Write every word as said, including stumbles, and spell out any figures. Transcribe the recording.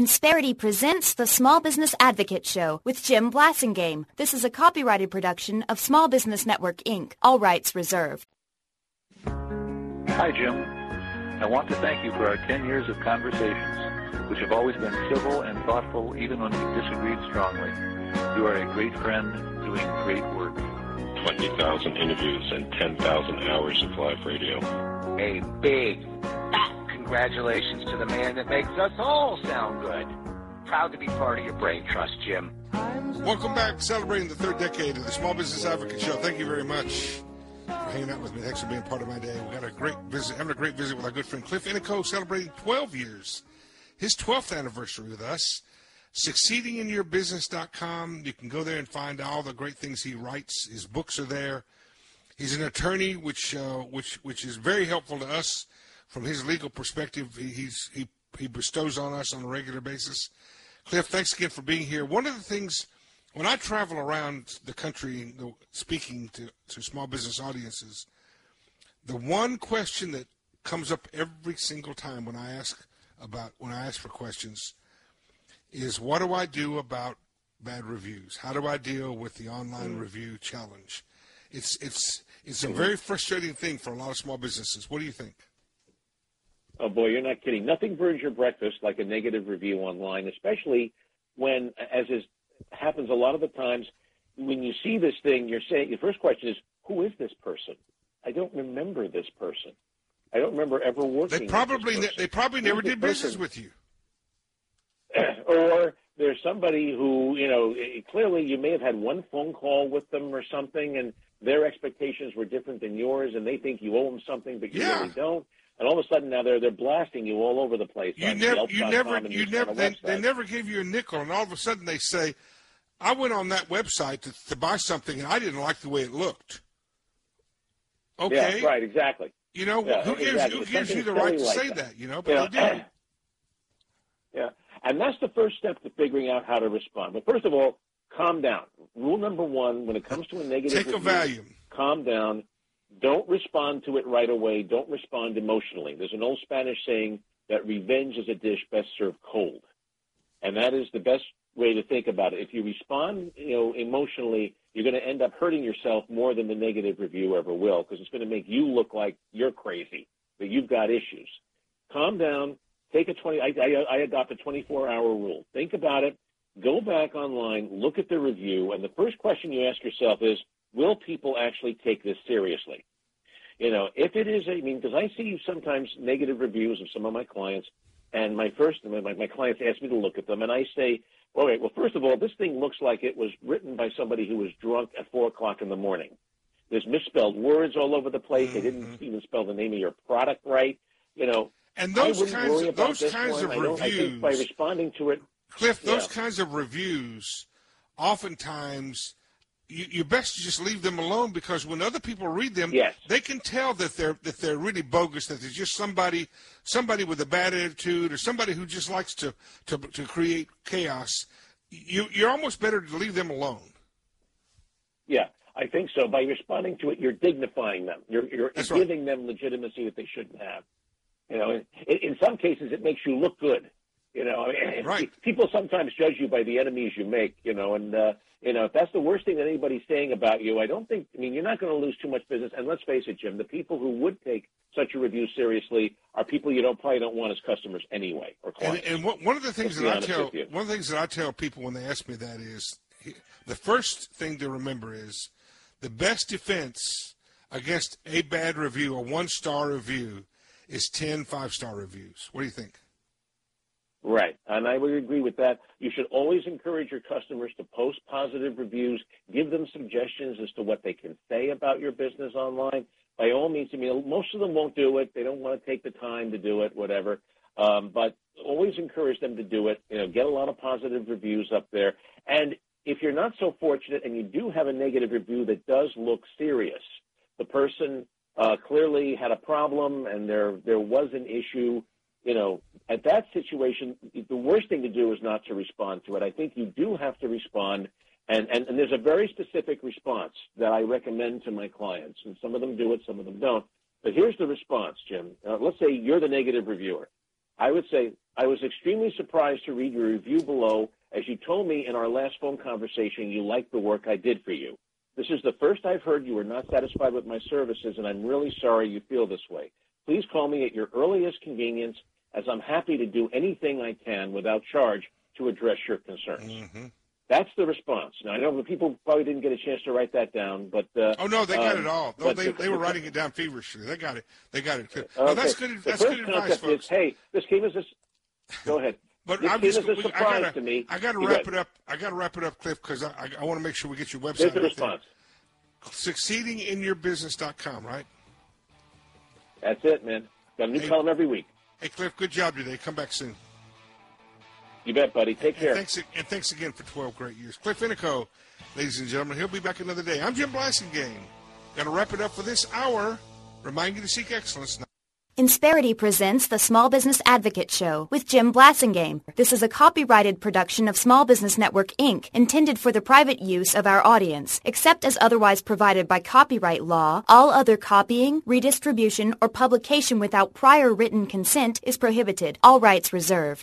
Insperity presents the Small Business Advocate Show with Jim Blasingame. This is a copyrighted production of Small Business Network, Incorporated. All rights reserved. Hi, Jim. I want to thank you for our ten years of conversations, which have always been civil and thoughtful, even when we disagreed strongly. You are a great friend doing great work. twenty thousand interviews and ten thousand hours of live radio. A big, fat congratulations to the man that makes us all sound good. Proud to be part of your brain trust, Jim. Welcome back, celebrating the third decade of the Small Business Advocate Show. Thank you very much for hanging out with me. Thanks for being part of my day. We got a great visit, having a great visit with our good friend Cliff Inico, celebrating twelve years, his twelfth anniversary with us. succeeding in your business dot com. You can go there and find all the great things he writes. His books are there. He's an attorney, which uh, which which is very helpful to us from his legal perspective. He, he's he he bestows on us on a regular basis. Cliff, thanks again for being here. One of the things, when I travel around the country speaking to, to small business audiences, the one question that comes up every single time when I ask about when I ask for questions is, what do I do about bad reviews? How do I deal with the online mm. review challenge? It's it's it's a very frustrating thing for a lot of small businesses. What do you think? Oh, boy, you're not kidding. Nothing burns your breakfast like a negative review online, especially when, as is, happens a lot of the times, when you see this thing, you're saying, your first question is, who is this person? I don't remember this person. I don't remember ever working they probably with this person. They probably Who never did business person? with you. Or there's somebody who, you know, clearly you may have had one phone call with them or something, and their expectations were different than yours, and they think you owe them something, but you yeah. really don't. And all of a sudden now they're they're blasting you all over the place. You never, you never, you never. They, they never gave you a nickel, and all of a sudden they say, "I went on that website to, to buy something, and I didn't like the way it looked." Okay, yeah, right, exactly. You know, yeah, who gives exactly. who gives you the right to like say that. that? You know, but you know, they do. Yeah, and that's the first step to figuring out how to respond. But first of all, calm down. Rule number one, when it comes to a negative take review, a Valium. Calm down. Don't respond to it right away. Don't respond emotionally. There's an old Spanish saying that revenge is a dish best served cold, and that is the best way to think about it. If you respond, you know, emotionally, you're going to end up hurting yourself more than the negative review ever will, because it's going to make you look like you're crazy, that you've got issues. Calm down. Take a twenty. I, I, I adopt a twenty-four hour rule. Think about it. Go back online. Look at the review, and the first question you ask yourself is, will people actually take this seriously? You know, if it is, I mean, because I see sometimes negative reviews of some of my clients, and my first, my, my clients ask me to look at them, and I say, all right, well, first of all, this thing looks like it was written by somebody who was drunk at four o'clock in the morning. There's misspelled words all over the place. Mm-hmm. They didn't even spell the name of your product right. You know, and those I kinds worry of about those this kinds one. of I don't, reviews, I think by responding to it, Cliff, those yeah. kinds of reviews, oftentimes, you, you best just leave them alone, because when other people read them, yes. they can tell that they're that they're really bogus, that there's just somebody somebody with a bad attitude, or somebody who just likes to to, to create chaos. You, you're almost better to leave them alone. Yeah, I think so. By responding to it, you're dignifying them. You're, you're giving right. them legitimacy that they shouldn't have. You know, in, in some cases, it makes you look good. You know, right. people sometimes judge you by the enemies you make, you know, and, uh, you know, if that's the worst thing that anybody's saying about you, I don't think, I mean, you're not going to lose too much business. And let's face it, Jim, the people who would take such a review seriously are people you don't probably don't want as customers anyway, or clients. And, and what, one of the things that I tell, one of the things that I tell people when they ask me that is, the first thing to remember is the best defense against a bad review, a one-star review, is ten five-star reviews. What do you think? Right, and I would agree with that. You should always encourage your customers to post positive reviews, give them suggestions as to what they can say about your business online. By all means, I mean, most of them won't do it. They don't want to take the time to do it, whatever. Um, but always encourage them to do it. You know, get a lot of positive reviews up there. And if you're not so fortunate and you do have a negative review that does look serious, the person uh, clearly had a problem and there there was an issue, you know, at that situation, the worst thing to do is not to respond to it. I think you do have to respond, and, and, and there's a very specific response that I recommend to my clients, and some of them do it, some of them don't. But here's the response, Jim. Uh, let's say you're the negative reviewer. I would say, I was extremely surprised to read your review below, as you told me in our last phone conversation you liked the work I did for you. This is the first I've heard you were not satisfied with my services, and I'm really sorry you feel this way. Please call me at your earliest convenience, as I'm happy to do anything I can without charge to address your concerns. Mm-hmm. That's the response. Now, I know the people probably didn't get a chance to write that down, but... Uh, oh, no, they got um, it all. No, they, the, they were the, writing it down feverishly. They got it. They got it. Okay. No, that's good, that's good advice, folks. Is, hey, this came as a... Go ahead. But this I'm came just, as a surprise I gotta, to me. I got to wrap it up. I got to wrap it up, Cliff, because I, I, I want to make sure we get your website. Here's the response. succeeding in your business dot com, right? That's it, man. Got a new hey, column every week. Hey, Cliff, good job today. Come back soon. You bet, buddy. Take care. And thanks, and thanks again for twelve great years. Cliff Inico, ladies and gentlemen. He'll be back another day. I'm Jim Blasingame. Got to wrap it up for this hour. Remind you to seek excellence. Insperity presents the Small Business Advocate Show with Jim Blasingame. This is a copyrighted production of Small Business Network, Incorporated, intended for the private use of our audience. Except as otherwise provided by copyright law, all other copying, redistribution, or publication without prior written consent is prohibited. All rights reserved.